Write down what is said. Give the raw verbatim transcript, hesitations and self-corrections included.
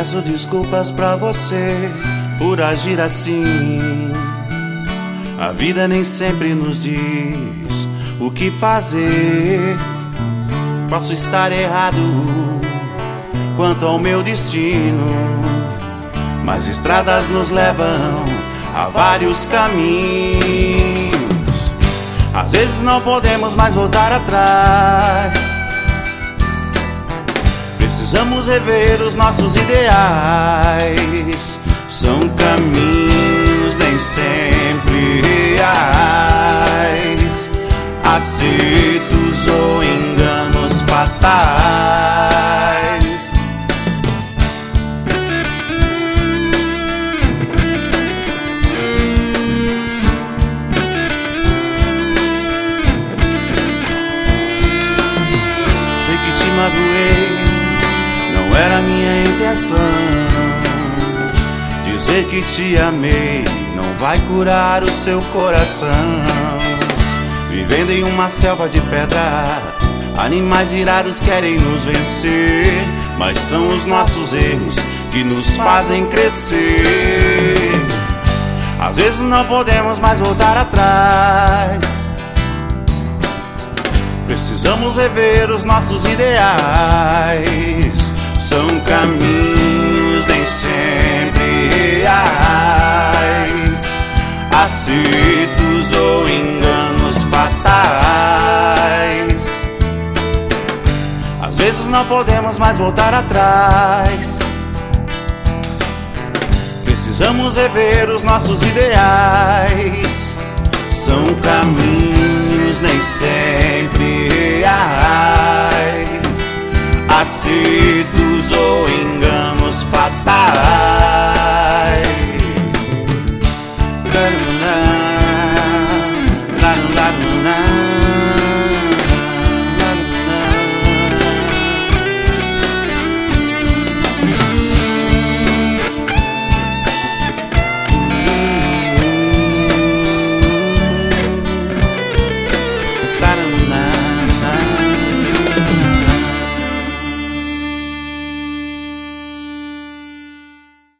Peço desculpas pra você por agir assim. A vida nem sempre nos diz o que fazer. Posso estar errado quanto ao meu destino, mas estradas nos levam a vários caminhos. Às vezes não podemos mais voltar atrás. Precisamos rever os nossos ideais. São caminhos nem sempre reais, acertos ou enganos fatais. Sei que te magoei, não era minha intenção. Dizer que te amei não vai curar o seu coração. Vivendo em uma selva de pedra, animais irados querem nos vencer, mas são os nossos erros que nos fazem crescer. Às vezes não podemos mais voltar atrás. Precisamos rever os nossos ideais. São caminhos nem sempre reais, acertos ou enganos fatais. Às vezes não podemos mais voltar atrás. Precisamos rever os nossos ideais. São caminhos nem sempre reais, acertos ou enganos fatais.